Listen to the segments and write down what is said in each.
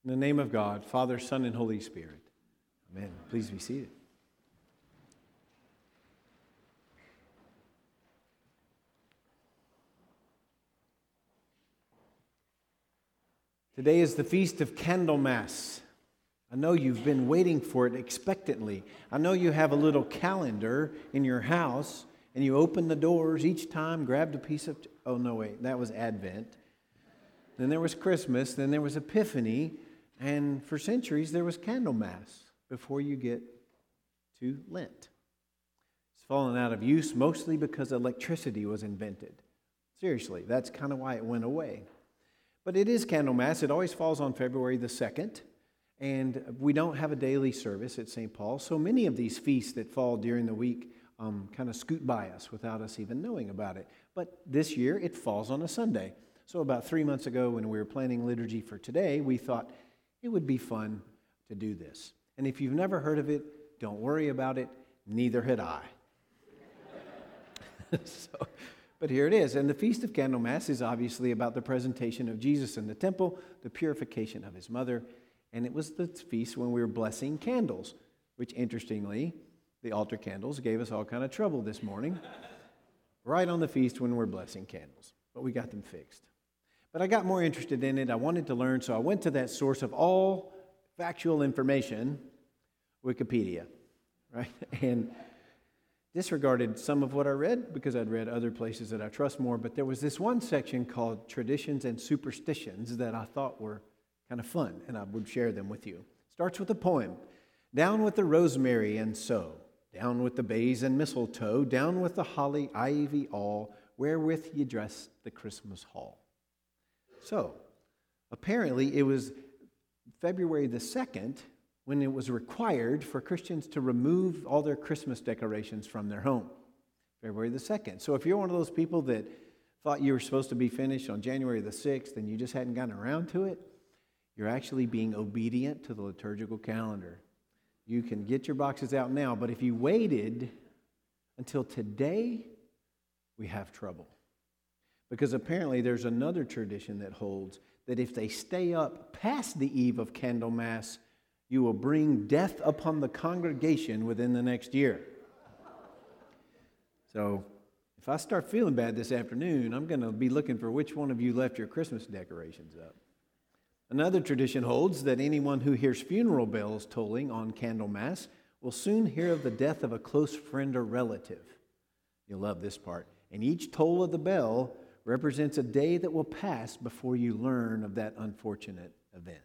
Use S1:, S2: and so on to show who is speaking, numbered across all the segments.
S1: In the name of God, Father, Son, and Holy Spirit. Amen. Please be seated. Today is the Feast of Candlemas. I know you've been waiting for it expectantly. I know you have a little calendar in your house, and you open the doors each time, grabbed a piece of... Oh, no, wait, that was Advent. Then there was Christmas, then there was Epiphany, and for centuries there was Candlemas before you get to Lent. It's fallen out of use mostly because electricity was invented. Seriously, that's kind of why it went away. But it is Candlemas. It always falls on February the 2nd, and we don't have a daily service at St. Paul, so many of these feasts that fall during the week kind of scoot by us without us even knowing about it. But this year, it falls on a Sunday. So about 3 months ago, when we were planning liturgy for today, we thought it would be fun to do this. And if you've never heard of it, don't worry about it. Neither had I. But here it is. And the Feast of Candlemas is obviously about the presentation of Jesus in the temple, the purification of his mother, and it was the feast when we were blessing candles, which interestingly, the altar candles gave us all kind of trouble this morning, right on the feast when we're blessing candles. But we got them fixed. But I got more interested in it. I wanted to learn, so I went to that source of all factual information, Wikipedia, right? And disregarded some of what I read because I'd read other places that I trust more, but there was this one section called Traditions and Superstitions that I thought were kind of fun, and I would share them with you. Starts with a poem. Down with the rosemary and so, down with the bays and mistletoe, down with the holly, ivy all, wherewith ye dress the Christmas hall. So, apparently it was February the 2nd when it was required for Christians to remove all their Christmas decorations from their home. February the 2nd. So if you're one of those people that thought you were supposed to be finished on January the 6th and you just hadn't gotten around to it, you're actually being obedient to the liturgical calendar. You can get your boxes out now, but if you waited until today, we have trouble. Because apparently there's another tradition that holds that if they stay up past the eve of Candlemas, you will bring death upon the congregation within the next year. So if I start feeling bad this afternoon, I'm going to be looking for which one of you left your Christmas decorations up. Another tradition holds that anyone who hears funeral bells tolling on Candlemas will soon hear of the death of a close friend or relative. You'll love this part. And each toll of the bell represents a day that will pass before you learn of that unfortunate event.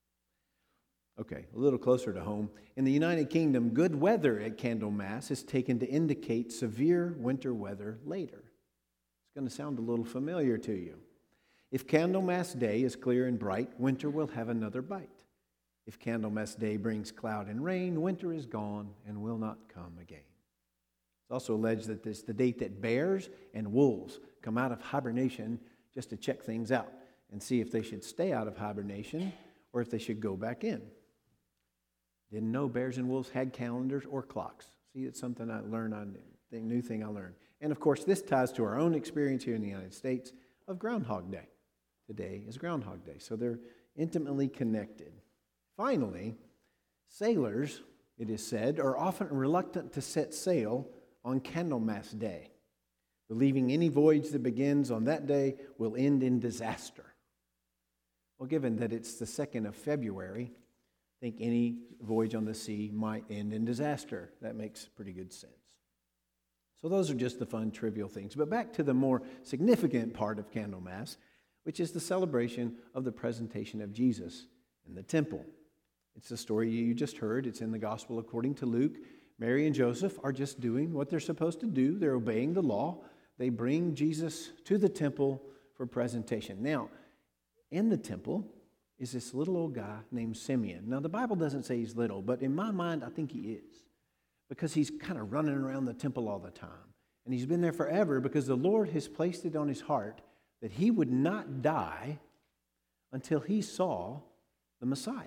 S1: Okay, a little closer to home. In the United Kingdom, good weather at Candlemas is taken to indicate severe winter weather later. It's going to sound a little familiar to you. If Candlemas Day is clear and bright, winter will have another bite. If Candlemas Day brings cloud and rain, winter is gone and will not come again. It's also alleged that this is the date that bears and wolves come out of hibernation just to check things out and see if they should stay out of hibernation or if they should go back in. Didn't know bears and wolves had calendars or clocks. See, it's something I learned, new thing I learned. And of course, this ties to our own experience here in the United States of Groundhog Day. Today is Groundhog Day, so they're intimately connected. Finally, sailors, it is said, are often reluctant to set sail on Candlemas Day, believing any voyage that begins on that day will end in disaster. Well, given that it's the 2nd of February, I think any voyage on the sea might end in disaster. That makes pretty good sense. So those are just the fun, trivial things. But back to the more significant part of Candlemas, which is the celebration of the presentation of Jesus in the temple. It's the story you just heard. It's in the Gospel according to Luke. Mary and Joseph are just doing what they're supposed to do. They're obeying the law. They bring Jesus to the temple for presentation. Now, in the temple is this little old guy named Simeon. Now, the Bible doesn't say he's little, but in my mind, I think he is, because he's kind of running around the temple all the time. And he's been there forever because the Lord has placed it on his heart that he would not die until he saw the Messiah,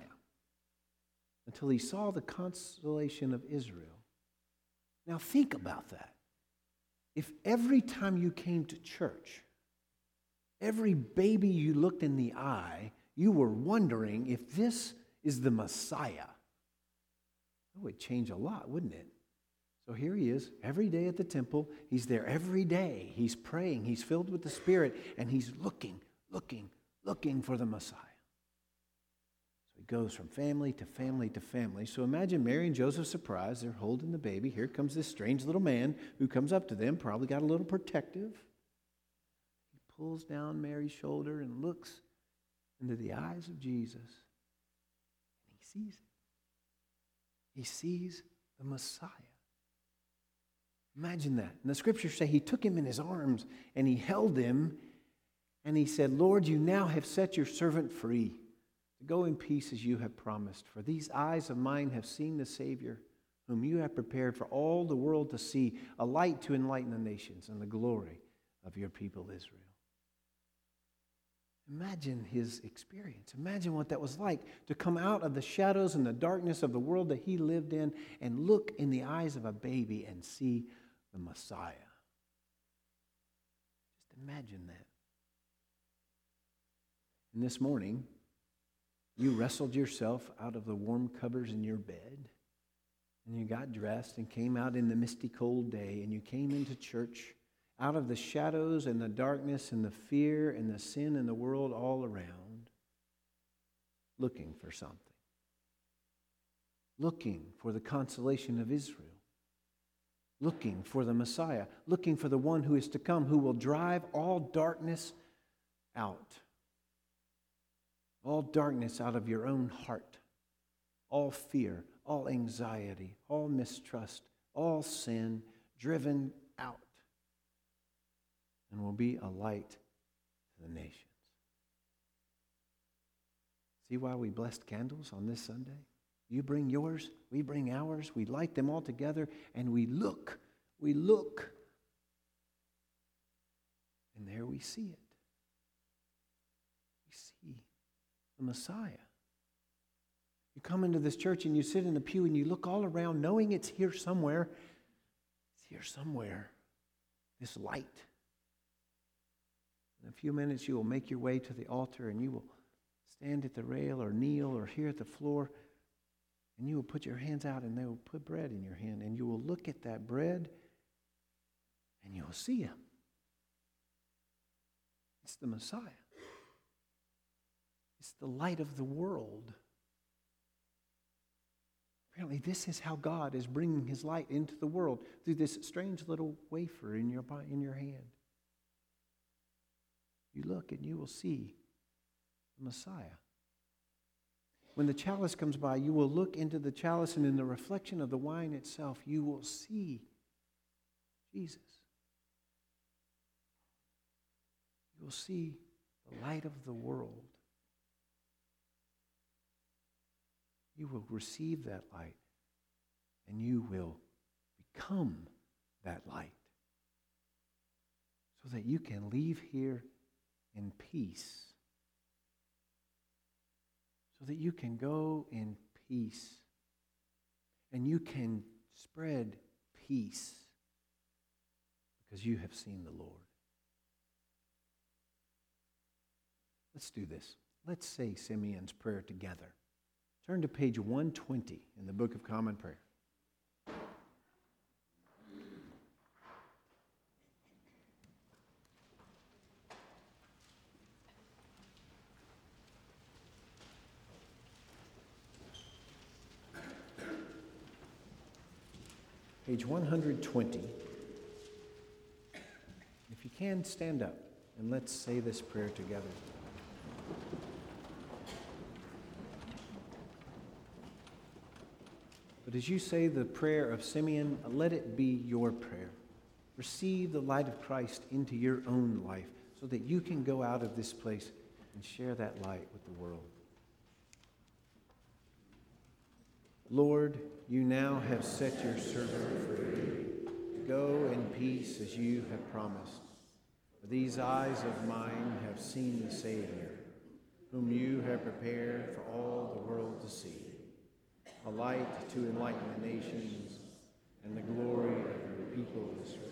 S1: until he saw the consolation of Israel. Now, think about that. If every time you came to church, every baby you looked in the eye, you were wondering if this is the Messiah. That would change a lot, wouldn't it? So here he is every day at the temple. He's there every day. He's praying. He's filled with the Spirit, and he's looking for the Messiah. So he goes from family to family to family. So imagine Mary and Joseph's surprise. They're holding the baby. Here comes this strange little man who comes up to them, probably got a little protective. He pulls down Mary's shoulder and looks into the eyes of Jesus. And he sees it. He sees the Messiah. Imagine that. And the scriptures say he took him in his arms and he held him and he said, Lord, you now have set your servant free to go in peace as you have promised. For these eyes of mine have seen the Savior, whom you have prepared for all the world to see, a light to enlighten the nations and the glory of your people Israel. Imagine his experience. Imagine what that was like to come out of the shadows and the darkness of the world that he lived in and look in the eyes of a baby and see the Messiah. Just imagine that. And this morning, you wrestled yourself out of the warm covers in your bed, and you got dressed and came out in the misty cold day, and you came into church out of the shadows and the darkness and the fear and the sin in the world all around, looking for something. Looking for the consolation of Israel. Looking for the Messiah. Looking for the one who is to come, who will drive all darkness out. All darkness out of your own heart. All fear, all anxiety, all mistrust, all sin driven out. And will be a light to the nations. See why we blessed candles on this Sunday? You bring yours, we bring ours, we light them all together, and we look, and there we see it. We see the Messiah. You come into this church and you sit in the pew and you look all around knowing it's here somewhere. It's here somewhere. This light. In a few minutes, you will make your way to the altar and you will stand at the rail or kneel or here at the floor, and you will put your hands out and they will put bread in your hand, and you will look at that bread and you will see him. It's the Messiah. It's the light of the world. Apparently, this is how God is bringing his light into the world, through this strange little wafer in your hand. You look and you will see the Messiah. When the chalice comes by, you will look into the chalice, and in the reflection of the wine itself, you will see Jesus. You will see the light of the world. You will receive that light, and you will become that light, so that you can leave here in peace, so that you can go in peace and you can spread peace because you have seen the Lord. Let's do this. Let's say Simeon's prayer together. Turn to page 120 in the Book of Common Prayer. Page 120. If you can, stand up and let's say this prayer together. But as you say the prayer of Simeon, let it be your prayer. Receive the light of Christ into your own life so that you can go out of this place and share that light with the world. Lord, you now have set your servant free. Go in peace as you have promised. For these eyes of mine have seen the Savior, whom you have prepared for all the world to see, a light to enlighten the nations and the glory of your people Israel.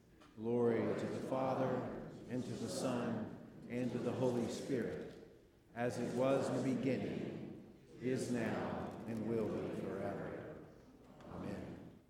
S1: Glory to the Father, and to the Son, and to the Holy Spirit, as it was in the beginning, is now,